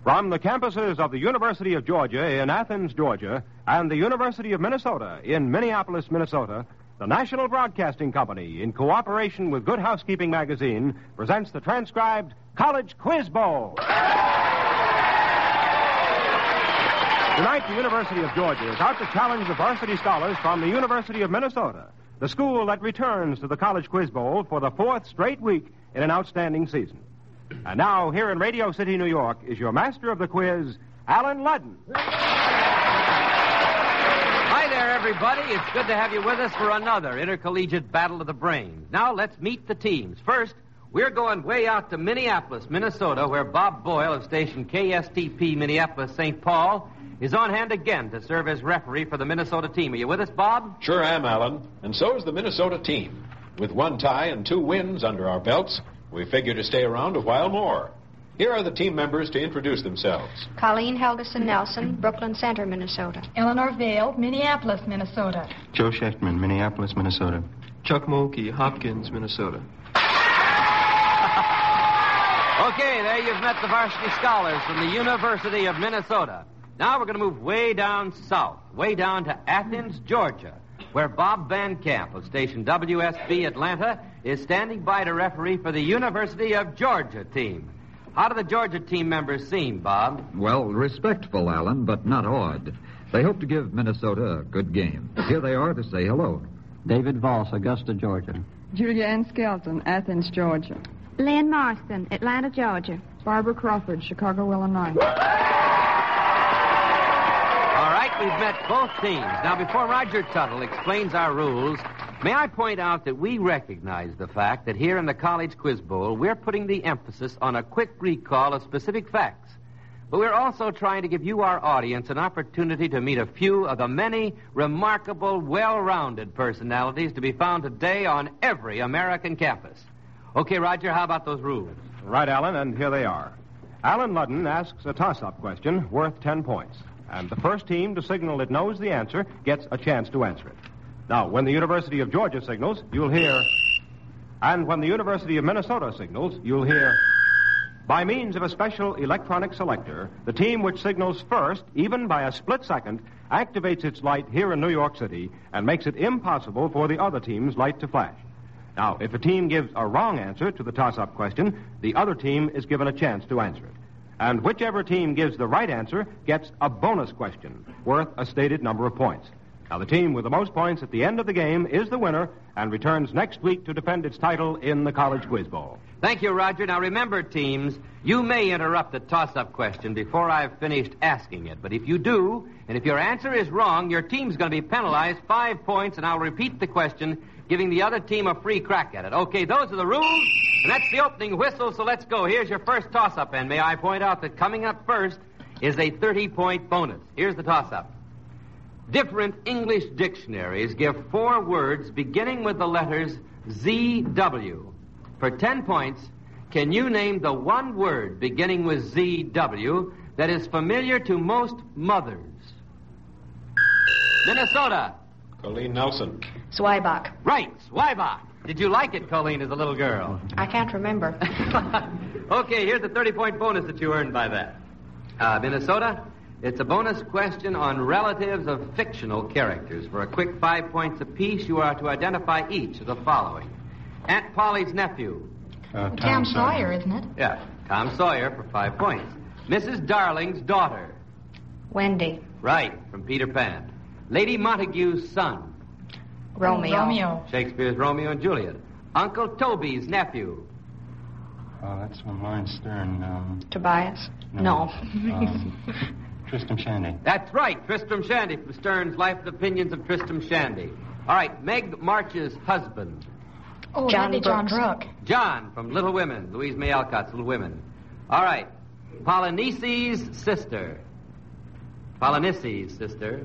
From the campuses of the University of Georgia in Athens, Georgia, and the University of Minnesota in Minneapolis, Minnesota, the National Broadcasting Company, in cooperation with Good Housekeeping Magazine, presents the transcribed College Quiz Bowl. Tonight, the University of Georgia is out to challenge the varsity scholars from the University of Minnesota, the school that returns to the College Quiz Bowl for the fourth straight week in an outstanding season. And now, here in Radio City, New York, is your master of the quiz, Alan Ludden. Hi there, everybody. It's good to have you with us for another intercollegiate battle of the brains. Now, let's meet the teams. First, we're going way out to Minneapolis, Minnesota, where Bob Boyle of station KSTP Minneapolis-St. Paul is on hand again to serve as referee for the Minnesota team. Are you with us, Bob? Sure am, Alan. And so is the Minnesota team. With one tie and 2 wins under our belts, we figure to stay around a while more. Here are the team members to introduce themselves. Colleen Helgeson Nelson, Brooklyn Center, Minnesota. Eleanor Vale, Minneapolis, Minnesota. Joe Schechtman, Minneapolis, Minnesota. Chuck Mulkey, Hopkins, Minnesota. Okay, there you've met the varsity scholars from the University of Minnesota. Now we're going to move way down south, way down to Athens, Georgia, where Bob Van Camp of station WSB Atlanta is standing by to referee for the University of Georgia team. How do the Georgia team members seem, Bob? Well, respectful, Alan, but not awed. They hope to give Minnesota a good game. Here they are to say hello. David Voss, Augusta, Georgia. Julia Ann Skelton, Athens, Georgia. Lynn Marston, Atlanta, Georgia. Barbara Crawford, Chicago, Illinois. All right, we've met both teams. Now, before Roger Tuttle explains our rules, may I point out that we recognize the fact that here in the College Quiz Bowl, we're putting the emphasis on a quick recall of specific facts. But we're also trying to give you, our audience, an opportunity to meet a few of the many remarkable, well-rounded personalities to be found today on every American campus. Okay, Roger, how about those rules? Right, Alan, and here they are. Alan Ludden asks a toss-up question worth 10 points. And the first team to signal it knows the answer gets a chance to answer it. Now, when the University of Georgia signals, you'll hear... And when the University of Minnesota signals, you'll hear... By means of a special electronic selector, the team which signals first, even by a split second, activates its light here in New York City and makes it impossible for the other team's light to flash. Now, if a team gives a wrong answer to the toss-up question, the other team is given a chance to answer it. And whichever team gives the right answer gets a bonus question worth a stated number of points. Now, the team with the most points at the end of the game is the winner and returns next week to defend its title in the College Quiz Bowl. Thank you, Roger. Now, remember, teams, you may interrupt the toss-up question before I've finished asking it. But if you do, and if your answer is wrong, your team's going to be penalized 5 points, and I'll repeat the question, giving the other team a free crack at it. Okay, those are the rules, and that's the opening whistle, so let's go. Here's your first toss-up, and may I point out that coming up first is a 30-point bonus. Here's the toss-up. Different English dictionaries give 4 words beginning with the letters ZW. For 10 points, can you name the one word beginning with ZW that is familiar to most mothers? Minnesota. Colleen Nelson. Zweibach. Right, Zweibach. Did you like it, Colleen, as a little girl? I can't remember. Okay, here's the 30-point bonus that you earned by that. Minnesota, it's a bonus question on relatives of fictional characters. For a quick 5 points apiece, you are to identify each of the following. Aunt Polly's nephew. Tom Sawyer, isn't it? Yeah, Tom Sawyer for 5 points. Mrs. Darling's daughter. Wendy. Right, from Peter Pan. Lady Montague's son. Romeo. Shakespeare's Romeo and Juliet. Uncle Toby's nephew. Oh, that's from Lawrence Stern. Tobias? No. Tristram Shandy. That's right, Tristram Shandy from Stern's Life and Opinions of Tristram Shandy. All right, Meg March's husband. Oh, John Brooke. John from Little Women, Louise May Alcott's Little Women. All right, Polyneice's sister. Polyneice's sister.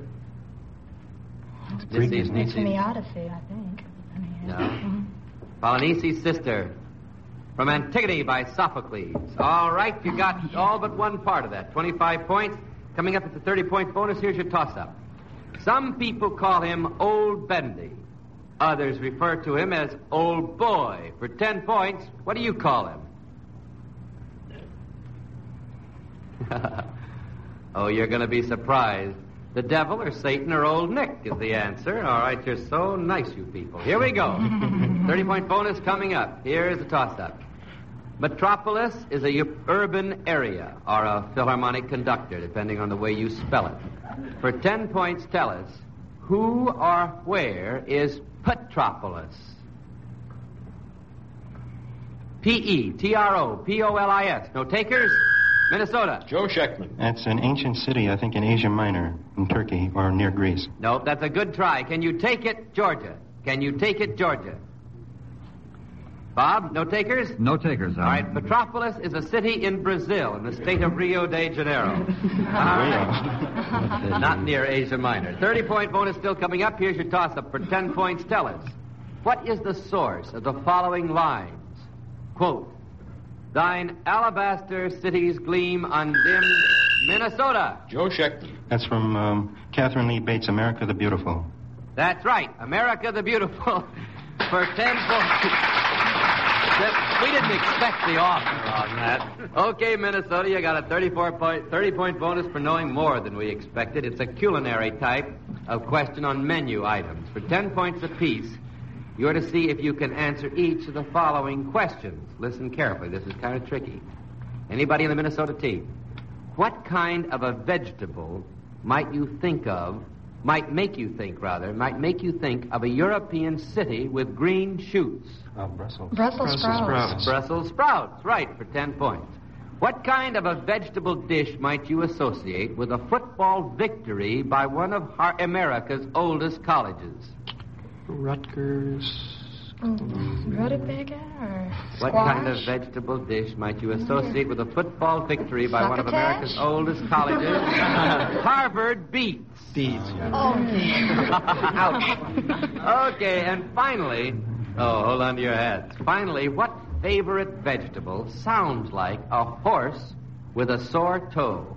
It's from the Odyssey, I think. No. Polyneice's sister. From Antigone by Sophocles. All right, you got all but one part of that. 25 points. Coming up at the 30-point bonus, here's your toss-up. Some people call him Old Bendy. Others refer to him as Old Boy. For 10 points, what do you call him? Oh, you're going to be surprised. The devil or Satan or Old Nick is the answer. All right, you're so nice, you people. Here we go. 30-point bonus coming up. Here's the toss-up. Metropolis is a urban area or a philharmonic conductor, depending on the way you spell it. For 10 points, tell us, who or where is Petropolis? Petropolis. No takers? Minnesota. Joe Schechtman. That's an ancient city, I think, in Asia Minor, in Turkey, or near Greece. Nope, that's a good try. Can you take it, Georgia? Can you take it, Georgia? Bob, no takers? No takers, Alan. All right, Petropolis is a city in Brazil, in the state of Rio de Janeiro. Not near Asia Minor. 30-point bonus still coming up. Here's your toss-up. For 10 points, tell us, what is the source of the following lines? Quote, thine alabaster cities gleam undimmed, Minnesota. Joe Schechtman. That's from Catherine Lee Bates, America the Beautiful. That's right, America the Beautiful. For 10 points. We didn't expect the author on that. Okay, Minnesota, you got a 30-point bonus for knowing more than we expected. It's a culinary type of question on menu items. For 10 points apiece, you're to see if you can answer each of the following questions. Listen carefully. This is kind of tricky. Anybody in the Minnesota team? What kind of a vegetable might make you think of a European city with green shoots? Brussels. Brussels sprouts. Brussels sprouts, right, for 10 points. What kind of a vegetable dish might you associate with a football victory by one of America's oldest colleges? Rutgers. Rutabaga or What squash? kind of vegetable dish might you associate with a football victory by one of America's oldest colleges? Harvard beets. Beets. Oh, dear. Ouch. Okay, and finally, hold on to your hats. Finally, what favorite vegetable sounds like a horse with a sore toe?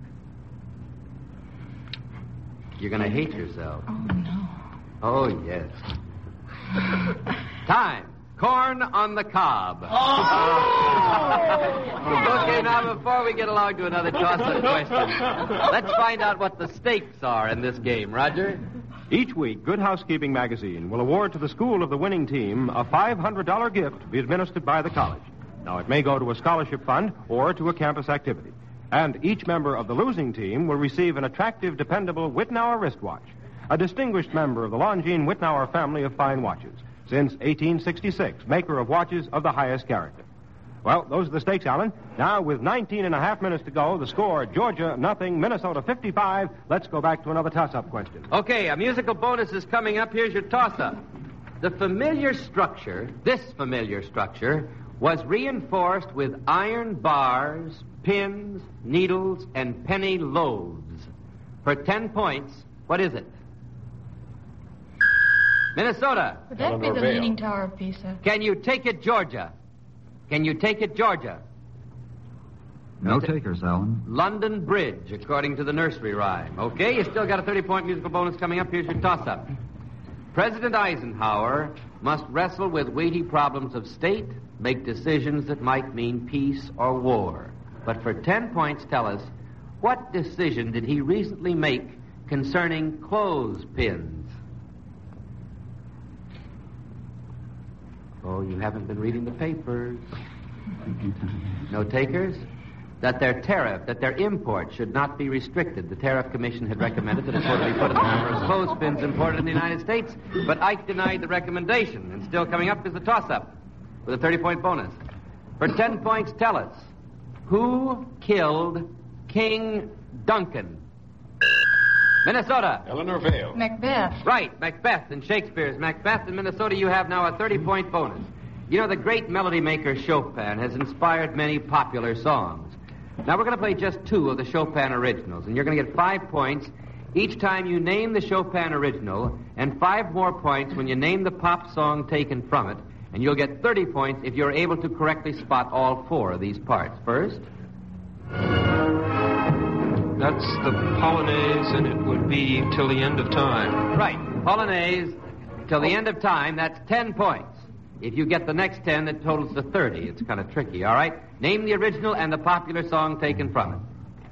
You're going to hate yourself. Oh, no. Oh, yes. Time. Corn on the cob. Okay, now before we get along to another toss-up question, let's find out what the stakes are in this game. Roger? Each week, Good Housekeeping magazine will award to the school of the winning team a $500 gift to be administered by the college. Now, it may go to a scholarship fund or to a campus activity. And each member of the losing team will receive an attractive, dependable Wittnauer wristwatch, a distinguished member of the Longines Wittnauer family of fine watches, since 1866, maker of watches of the highest character. Well, those are the stakes, Alan. Now, with 19 and a half minutes to go, the score, Georgia 0, Minnesota 55. Let's go back to another toss-up question. Okay, a musical bonus is coming up. Here's your toss-up. This familiar structure, was reinforced with iron bars, pins, needles, and penny loaves. For 10 points, what is it? Minnesota. Would that be the Leaning Tower of Pisa? Can you take it, Georgia? Can you take it, Georgia? No takers, Alan. London Bridge, according to the nursery rhyme. Okay, you still got a 30-point musical bonus coming up. Here's your toss-up. President Eisenhower must wrestle with weighty problems of state, make decisions that might mean peace or war. But for 10 points, tell us, what decision did he recently make concerning clothespins? Oh, you haven't been reading the papers. No takers? That their import should not be restricted. The Tariff Commission had recommended that it would be put on the number of clothespins imported in the United States, but Ike denied the recommendation. And still coming up is the toss-up with a 30-point bonus. For 10 points, tell us, who killed King Duncan? Minnesota. Eleanor Vale. Macbeth. Right, Macbeth in Shakespeare's Macbeth. In Minnesota, you have now a 30-point bonus. You know, the great melody maker Chopin has inspired many popular songs. Now, we're going to play just 2 of the Chopin originals, and you're going to get 5 points each time you name the Chopin original, and 5 more points when you name the pop song taken from it, and you'll get 30 points if you're able to correctly spot all 4 of these parts. First? That's the Polonaise, and it would be Till the End of Time. Right. Polonaise, Till the End of Time, that's 10 points. If you get the next 10, that totals to 30. It's kind of tricky, all right? Name the original and the popular song taken from it.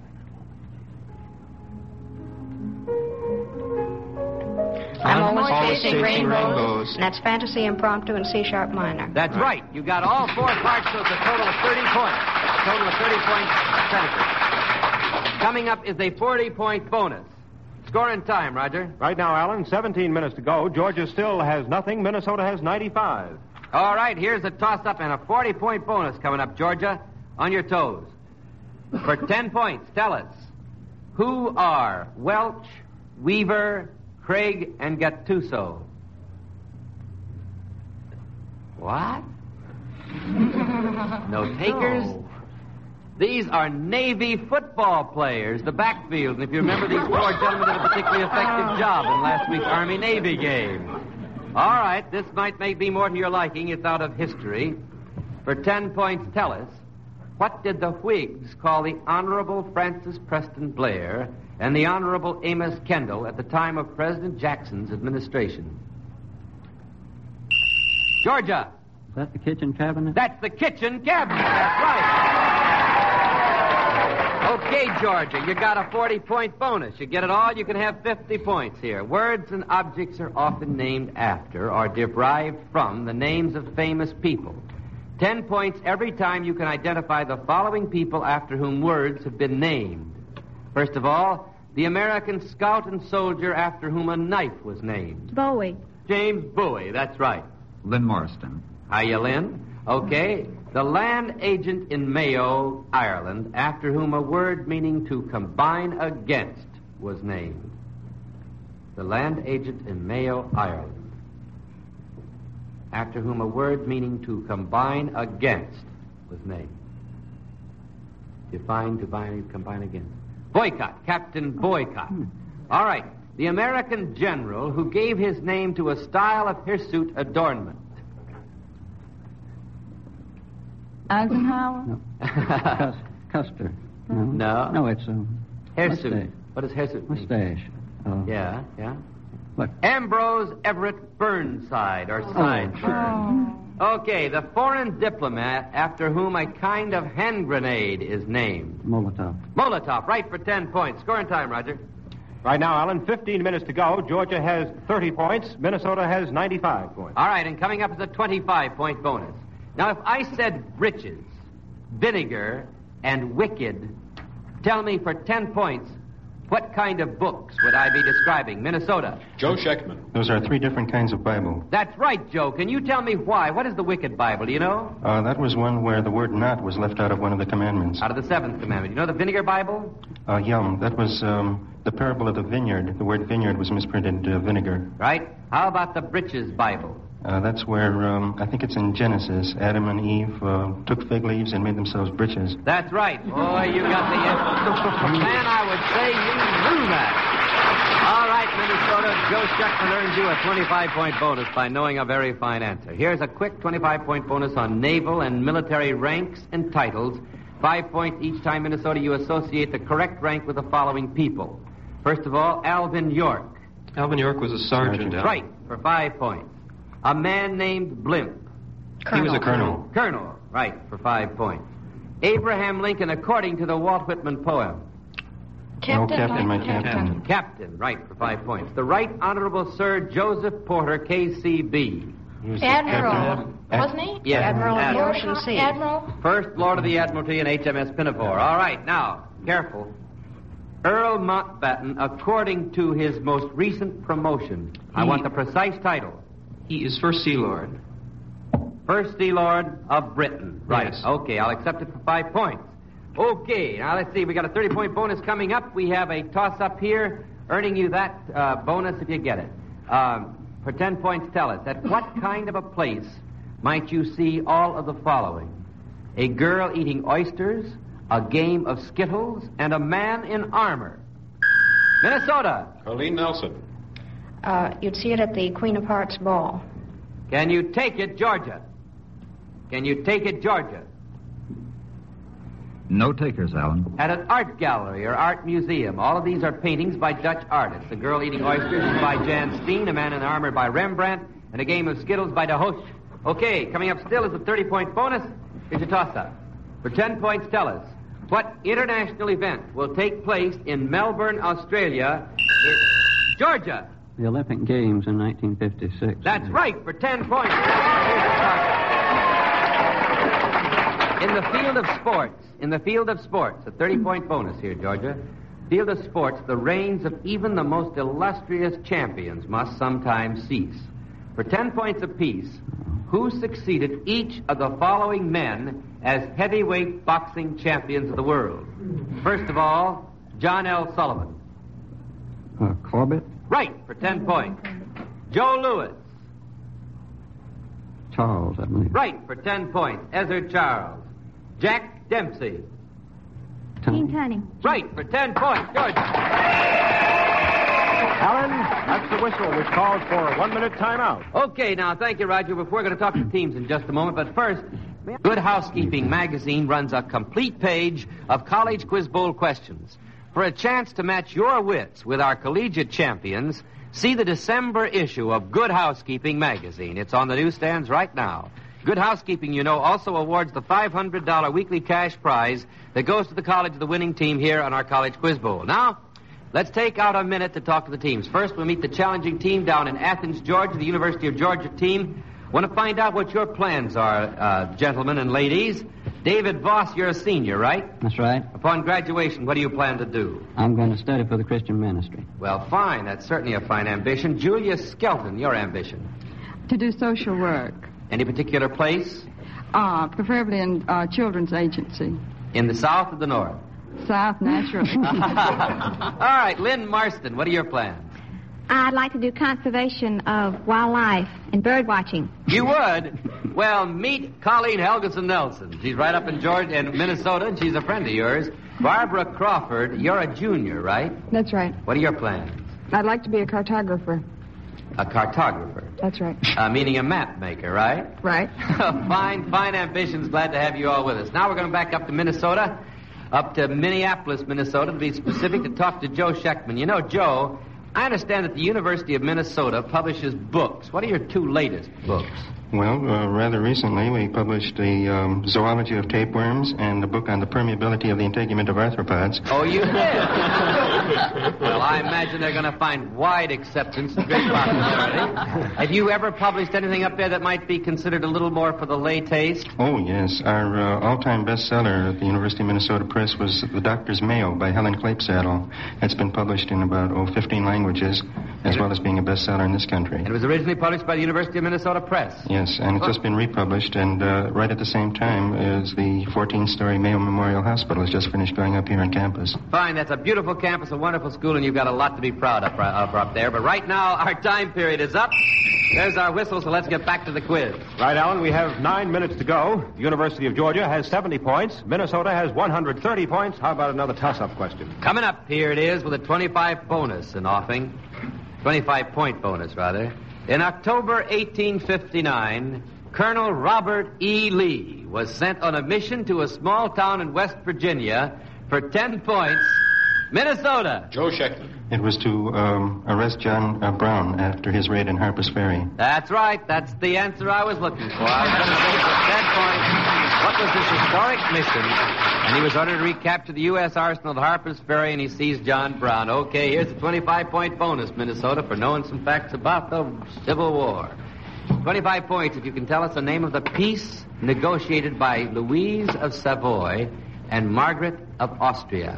Always Chasing Rainbows. And that's Fantasy Impromptu in C-sharp minor. That's right. You got all four parts, so it's a total of 30 points. A total of 30 points. Coming up is a 40-point bonus. Score and time, Roger. Right now, Alan, 17 minutes to go. Georgia still has nothing. Minnesota has 95. All right, here's a toss-up and a 40-point bonus coming up, Georgia. On your toes. For 10 points, tell us, who are Welch, Weaver, Craig, and Gattuso? What? No takers? No. These are Navy football players, the backfield. And if you remember, these four gentlemen did a particularly effective job in last week's Army-Navy game. All right, this might be more to your liking. It's out of history. For 10 points, tell us, what did the Whigs call the Honorable Francis Preston Blair and the Honorable Amos Kendall at the time of President Jackson's administration? Georgia. Is that the kitchen cabinet? That's the kitchen cabinet. That's right. Okay, Georgia, you got a 40-point bonus. You get it all, you can have 50 points here. Words and objects are often named after or derived from the names of famous people. 10 points every time you can identify the following people after whom words have been named. First of all, the American scout and soldier after whom a knife was named. Bowie. James Bowie, that's right. Lynn Morriston. Hiya, Lynn. Okay. The land agent in Mayo, Ireland, after whom a word meaning to combine against was named. The land agent in Mayo, Ireland, after whom a word meaning to combine against was named. Define, combine against. Boycott, Captain Boycott. All right. The American general who gave his name to a style of hirsute adornment. Eisenhower? No. Custer. No. No. No, it's hirsute. Mustache. What does hirsute mean? Mustache. Yeah. What? Ambrose Everett Burnside, or Sideburn. Okay, the foreign diplomat after whom a kind of hand grenade is named. Molotov. Molotov, right, for 10 points. Score and time, Roger. Right now, Alan, 15 minutes to go. Georgia has 30 points. Minnesota has 95 points. All right, and coming up is a 25-point bonus. Now, if I said breeches, vinegar, and wicked, tell me for 10 points, what kind of books would I be describing? Minnesota. Joe Scheckman. Those are three different kinds of Bible. That's right, Joe. Can you tell me why? What is the wicked Bible, do you know? That was one where the word not was left out of one of the commandments. Out of the seventh commandment. You know the vinegar Bible? That was the parable of the vineyard. The word vineyard was misprinted vinegar. Right. How about the breeches Bible? That's where, I think it's in Genesis, Adam and Eve took fig leaves and made themselves breeches. That's right. Boy, you got the answer. Man, I would say you knew that. All right, Minnesota, Joe Scheckman earns you a 25-point bonus by knowing a very fine answer. Here's a quick 25-point bonus on naval and military ranks and titles. 5 points each time, Minnesota, you associate the correct rank with the following people. First of all, Alvin York. Alvin York was a sergeant. Right, for 5 points. A man named Blimp. Colonel. He was a colonel. Colonel, right, for 5 points. Abraham Lincoln, according to the Walt Whitman poem. Captain. No, Captain, my Captain. Captain, right, for 5 points. The Right Honorable Sir Joseph Porter, KCB. Admiral. Wasn't he? Yes, Admiral of the Ocean Sea. Admiral. First Lord of the Admiralty and HMS Pinafore. All right, now, careful. Earl Mountbatten, according to his most recent promotion. I want the precise title. He is First Sea Lord. First Sea Lord of Britain. Right. Yes. Okay, I'll accept it for 5 points. Okay, now let's see. We got a 30-point bonus coming up. We have a toss-up here, earning you that bonus if you get it. For 10 points, tell us, at what kind of a place might you see all of the following? A girl eating oysters, a game of skittles, and a man in armor. Minnesota. Colleen Nelson. You'd see it at the Queen of Hearts Ball. Can you take it, Georgia? Can you take it, Georgia? No takers, Alan. At an art gallery or art museum. All of these are paintings by Dutch artists. The Girl Eating Oysters is by Jan Steen, A Man in Armor by Rembrandt, and A Game of Skittles by De Hooch. Okay, coming up still is a 30-point bonus. Here's your toss-up. For 10 points, tell us, what international event will take place in Melbourne, Australia? Georgia. The Olympic Games in 1956. That's right, for 10 points. In the field of sports, a 30-point bonus here, Georgia. Field of sports, the reigns of even the most illustrious champions must sometimes cease. For 10 points apiece, who succeeded each of the following men as heavyweight boxing champions of the world? First of all, John L. Sullivan. Corbett. Right, for 10 points. Joe Louis. Charles, I believe. Right, for 10 points. Ezra Charles. Jack Dempsey. Gene Tunney. Right, for 10 points. George. Alan, that's the whistle, which calls for a 1-minute timeout. Okay, now, thank you, Roger. We're going to talk to teams in just a moment, but first, Good Housekeeping magazine runs a complete page of college quiz bowl questions. For a chance to match your wits with our collegiate champions, see the December issue of Good Housekeeping magazine. It's on the newsstands right now. Good Housekeeping, you know, also awards the $500 weekly cash prize that goes to the college of the winning team here on our college quiz bowl. Now, let's take out a minute to talk to the teams. First, we'll meet the challenging team down in Athens, Georgia, the University of Georgia team. Want to find out what your plans are, gentlemen and ladies. David Voss, you're a senior, right? That's right. Upon graduation, what do you plan to do? I'm going to study for the Christian ministry. Well, fine. That's certainly a fine ambition. Julia Skelton, your ambition? To do social work. Any particular place? Preferably in children's agency. In the South or the North? South, naturally. All right, Lynn Marston, what are your plans? I'd like to do conservation of wildlife and bird watching. You would? Well, meet Colleen Helgeson Nelson. She's right up in Georgia and Minnesota, and she's a friend of yours. Barbara Crawford, you're a junior, right? That's right. What are your plans? I'd like to be a cartographer. A cartographer? That's right. Meaning a map maker, right? Right. Fine ambitions. Glad to have you all with us. Now we're going back up to Minnesota, up to Minneapolis, Minnesota, to be specific, to talk to Joe Scheckman. You know, Joe, I understand that the University of Minnesota publishes books. What are your two latest books? Well, rather recently we published the zoology of tapeworms and a book on the permeability of the integument of arthropods. Oh, you did? Well, I imagine they're going to find wide acceptance and great popularity. Have you ever published anything up there that might be considered a little more for the lay taste? Oh, yes. Our all-time bestseller at the University of Minnesota Press was The Doctor's Mail by Helen Clapesaddle. It's been published in about 15 languages, as well as being a bestseller in this country. And it was originally published by the University of Minnesota Press. Yes, and it's just been republished, and right at the same time as the 14-story Mayo Memorial Hospital has just finished going up here on campus. Fine, that's a beautiful campus, a wonderful school, and you've got a lot to be proud of up there. But right now, our time period is up. There's our whistle, so let's get back to the quiz. Right, Alan, we have 9 minutes to go. The University of Georgia has 70 points. Minnesota has 130 points. How about another toss-up question? Coming up, here it is with a 25 bonus in offing. 25-point bonus, rather. In October 1859, Colonel Robert E. Lee was sent on a mission to a small town in West Virginia for 10 points. Minnesota. Joe Scheckman. It was to arrest John Brown after his raid in Harper's Ferry. That's right. That's the answer I was looking for. I was going to say for 10 points, what was this historic mission? And he was ordered to recapture the U.S. arsenal at Harper's Ferry, and he seized John Brown. Okay, here's a 25-point bonus, Minnesota, for knowing some facts about the Civil War. 25 points if you can tell us the name of the peace negotiated by Louise of Savoy and Margaret of Austria.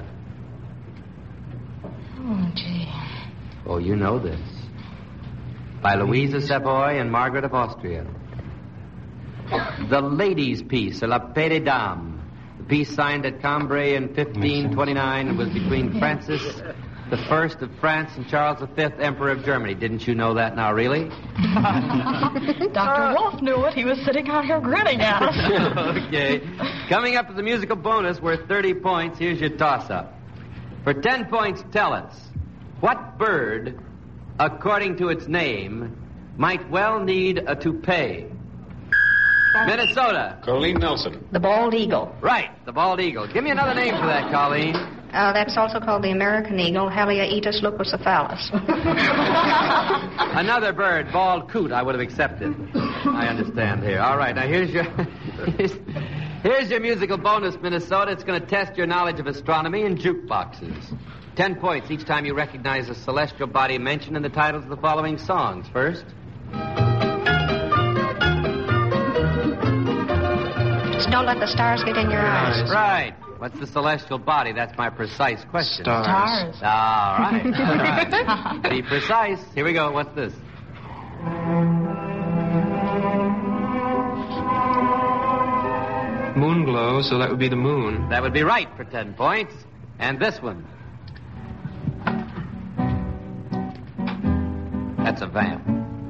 Oh, gee. Oh, you know this. By Louise of Savoy and Margaret of Austria. The Ladies' Peace, La Paix des Dames. The peace signed at Cambrai in 1529 was between Francis I of France and Charles V, Emperor of Germany. Didn't you know that now, really? Dr. Wolf knew it. He was sitting out here grinning at us. Okay. Coming up with a musical bonus worth 30 points, here's your toss-up. For 10 points, tell us, what bird, according to its name, might well need a toupee? Minnesota. Colleen Nelson. The bald eagle. Right, the bald eagle. Give me another name for that, Colleen. That's also called the American eagle, Haliaeetus leucocephalus. Another bird, bald coot, I would have accepted. I understand here. All right, now here's your musical bonus, Minnesota. It's going to test your knowledge of astronomy and jukeboxes. 10 points each time you recognize a celestial body mentioned in the titles of the following songs. First. Just don't let the stars get in your eyes. Right. What's the celestial body? That's my precise question. Stars. All right. All right. Be precise. Here we go. What's this? Moon glow, so that would be the moon. That would be right for 10 points. And this one. That's a vamp.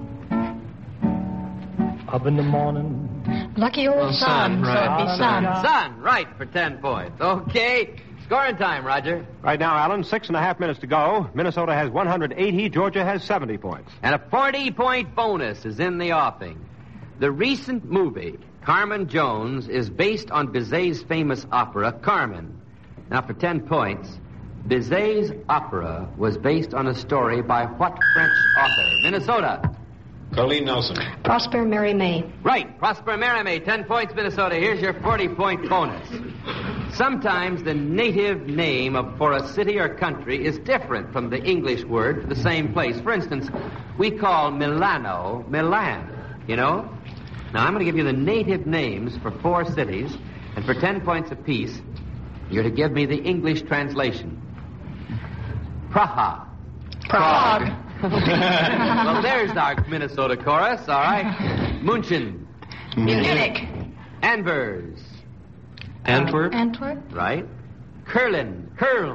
Up in the morning. Lucky old sun, so it'd be sun. Sun, right, for 10 points. Okay. Scoring time, Roger. Right now, Alan, 6.5 minutes to go. Minnesota has 180. Georgia has 70 points. And a 40-point bonus is in the offing. The recent movie, Carmen Jones, is based on Bizet's famous opera, Carmen. Now, for 10 points, Bizet's opera was based on a story by what French author? Minnesota. Colleen Nelson. Prosper Mary May. Right, Prosper Mary May. 10 points, Minnesota. Here's your 40-point bonus. Sometimes the native name for a city or country is different from the English word for the same place. For instance, we call Milano Milan, you know? Now, I'm going to give you the native names for 4 cities, and for 10 points apiece, you're to give me the English translation. Praha. Prague. Well, there's our Minnesota chorus, all right. Munchen. Munich. Anvers. Antwerp. Antwerp. Right. Köln.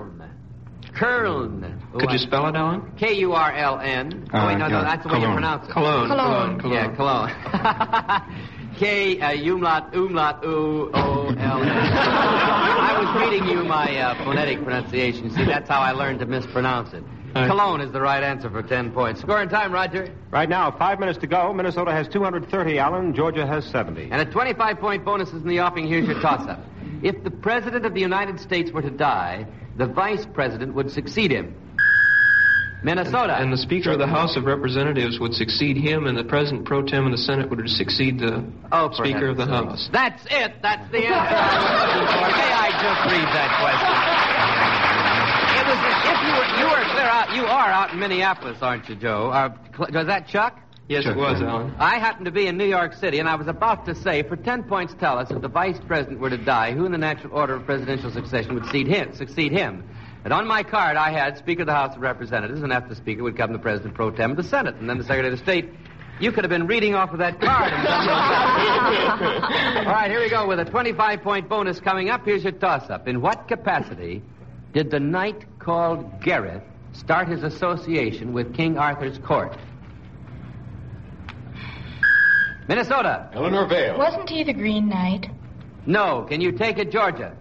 Could you spell it, Alan? K-U-R-L-N. Oh, wait, no, that's the way you pronounce it. Cologne. Yeah, Cologne. K-umlaut, U-O-L-N. I was reading you my phonetic pronunciation. See, that's how I learned to mispronounce it. Cologne is the right answer for 10 points. Scoring time, Roger. Right now, 5 minutes to go. Minnesota has 230, Alan. Georgia has 70. And a 25-point bonus is in the offing. Here's your toss-up. If the President of the United States were to die, the Vice President would succeed him. Minnesota. And the Speaker of the House of Representatives would succeed him, and the President pro tem of the Senate would succeed the Speaker of the House. That's it. That's the answer I was looking for. May I just read that question? It was, if you were clear out, you are out in Minneapolis, aren't you, Joe? Was that Chuck? Yes, it was, Alan. I happen to be in New York City, and I was about to say, for 10 points, tell us, if the Vice President were to die, who in the natural order of presidential succession would succeed him? And on my card, I had Speaker of the House of Representatives, and after the Speaker would come the President pro tem of the Senate, and then the Secretary of State. You could have been reading off of that card. All right, here we go with a 25-point bonus coming up. Here's your toss-up. In what capacity did the knight called Gareth start his association with King Arthur's court? Minnesota. Eleanor Vale. Wasn't he the Green Knight? No. Can you take it, Georgia?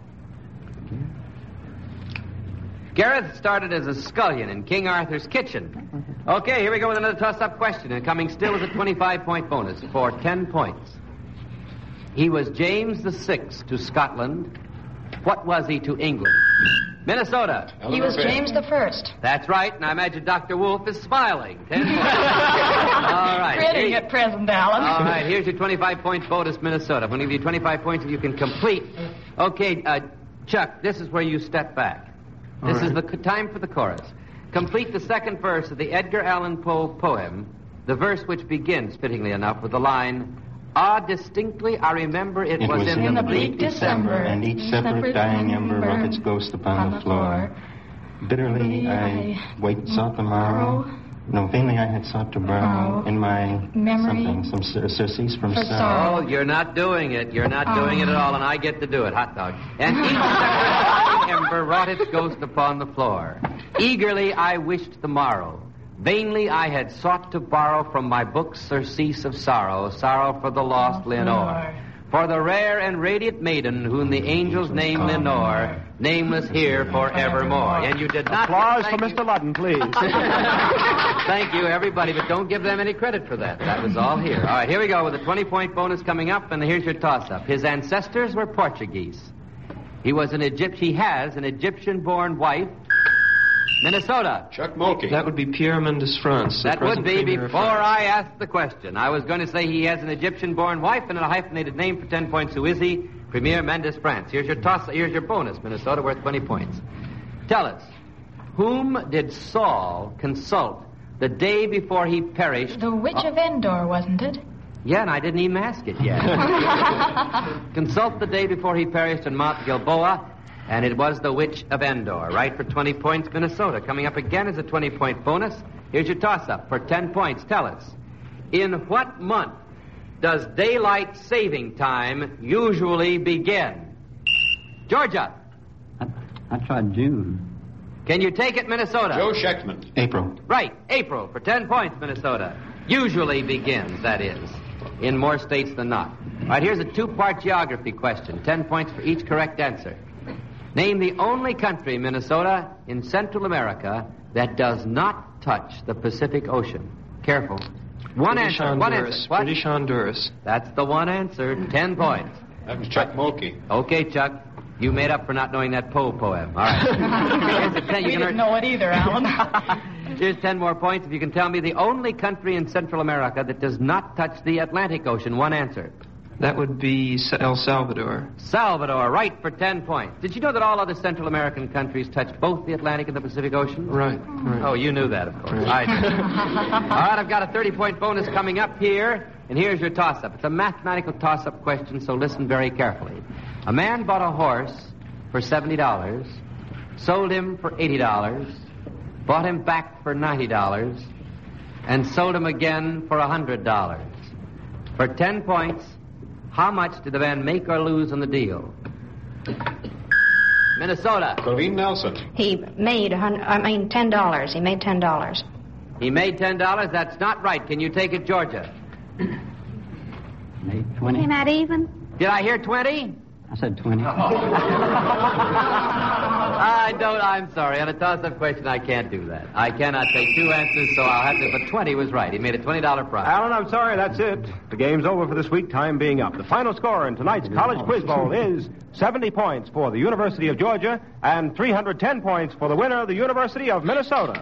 Gareth started as a scullion in King Arthur's kitchen. Okay, here we go with another toss-up question, and coming still is a 25-point bonus for 10 points. He was James VI to Scotland. What was he to England? Minnesota. He was James I. That's right, and I imagine Dr. Wolf is smiling. 10 points. All right. Grinning at present, Alan. All right, here's your 25-point bonus, Minnesota. I'm going to give you 25 points if you can complete. Okay, Chuck, this is where you step back. This is the time for the chorus. Complete the second verse of the Edgar Allan Poe poem, the verse which begins, fittingly enough, with the line, "Ah, distinctly I remember it was in the bleak December, and each separate dying ember wrought its ghost upon the floor. Bitterly I sought the morrow. No, vainly I had sought to borrow in my memory some surcease from sorrow." Oh, you're not doing it. You're not doing it at all, and I get to do it. Hot dog. And each separate dying ember wrought its ghost upon the floor. Eagerly I wished the morrow. Vainly I had sought to borrow from my book surcease of sorrow, sorrow for the lost Lenore. For the rare and radiant maiden whom the angels name Lenore, nameless here forevermore. And you did not... Applause for Mr. Ludden, please. Thank you, everybody, but don't give them any credit for that. That was all here. All right, here we go with a 20-point bonus coming up, and here's your toss-up. His ancestors were Portuguese. He has an Egyptian-born wife. Minnesota. Chuck Mulkey. That would be Pierre Mendès France. That would be before I asked the question. I was going to say he has an Egyptian-born wife and a hyphenated name for 10 points. Who is he? Premier Mendès France. Here's your bonus, Minnesota, worth 20 points. Tell us, Whom did Saul consult the day before he perished? The Witch of Endor, wasn't it? Yeah, and I didn't even ask it yet. Consult the day before he perished in Mount Gilboa, and it was the Witch of Endor. Right for 20 points, Minnesota. Coming up again is a 20-point bonus. Here's your toss-up for 10 points. Tell us, in what month does daylight saving time usually begin? Georgia. I tried June. Can you take it, Minnesota? Joe Schechtman. April. Right, April for 10 points, Minnesota. Usually begins, that is, in more states than not. All right, here's a two-part geography question. 10 points for each correct answer. Name the only country, Minnesota, in Central America that does not touch the Pacific Ocean. Careful. One British answer. Honduras. One answer. What? British Honduras. That's the one answer. 10 points. That was Chuck Mulkey. Okay, Chuck. You made up for not knowing that Poe poem. All right. Here's a 10. We didn't know it either, Alan. Here's 10 more points if you can tell me the only country in Central America that does not touch the Atlantic Ocean. One answer. That would be El Salvador. Salvador, right for 10 points. Did you know that all other Central American countries touch both the Atlantic and the Pacific Ocean? Right. Oh, you knew that, of course. Right. I did. All right, I've got a 30-point bonus coming up here, and here's your toss-up. It's a mathematical toss-up question, so listen very carefully. A man bought a horse for $70, sold him for $80, bought him back for $90, and sold him again for $100. For 10 points, how much did the man make or lose on the deal? Minnesota. Colleen Nelson. He made $10. He made $10. He made $10. That's not right. Can you take it, Georgia? Made 20. Came out even? Did I hear 20? I said 20. I'm sorry. On a toss-up question, I can't do that. I cannot take two answers, so I'll have to. But 20 was right. He made a $20 prize. Alan, I'm sorry, that's it. The game's over for this week, time being up. The final score in tonight's College Quiz Bowl is 70 points for the University of Georgia and 310 points for the winner, the University of Minnesota.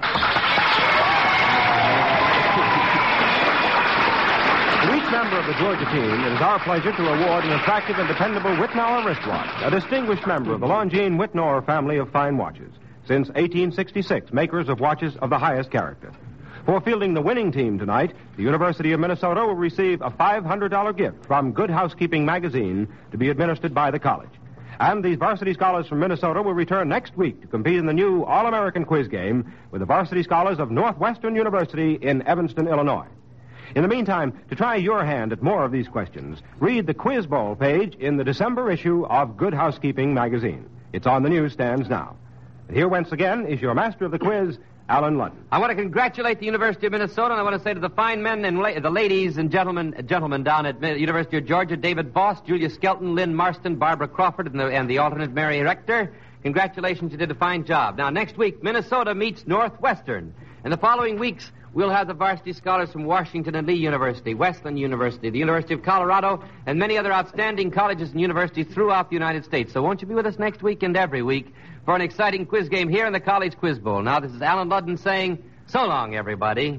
To each member of the Georgia team, it is our pleasure to award an attractive and dependable Whitnauer wristwatch, a distinguished member of the Longines Whitnauer family of fine watches. Since 1866, makers of watches of the highest character. For fielding the winning team tonight, the University of Minnesota will receive a $500 gift from Good Housekeeping magazine to be administered by the college. And these varsity scholars from Minnesota will return next week to compete in the new All-American Quiz game with the varsity scholars of Northwestern University in Evanston, Illinois. In the meantime, to try your hand at more of these questions, read the Quiz Bowl page in the December issue of Good Housekeeping magazine. It's on the newsstands now. And here once again is your master of the quiz, Alan Ludden. I want to congratulate the University of Minnesota, and I want to say to the fine men and the ladies and gentlemen down at the University of Georgia, David Voss, Julia Skelton, Lynn Marston, Barbara Crawford, and the alternate Mary Rector, congratulations, you did a fine job. Now, next week, Minnesota meets Northwestern. And the following weeks, we'll have the varsity scholars from Washington and Lee University, Wesleyan University, the University of Colorado, and many other outstanding colleges and universities throughout the United States. So won't you be with us next week and every week for an exciting quiz game here in the College Quiz Bowl. Now, this is Alan Ludden saying, so long, everybody.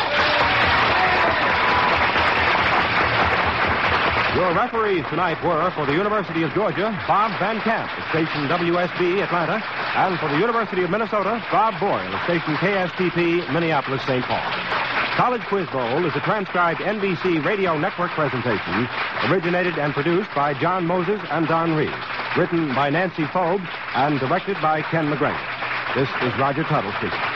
Your referees tonight were, for the University of Georgia, Bob Van Camp at station WSB, Atlanta, and for the University of Minnesota, Bob Boyle at station KSTP, Minneapolis, St. Paul. College Quiz Bowl is a transcribed NBC Radio Network presentation, originated and produced by John Moses and Don Reed, written by Nancy Fogue, and directed by Ken McGregor. This is Roger Tuttle speaking.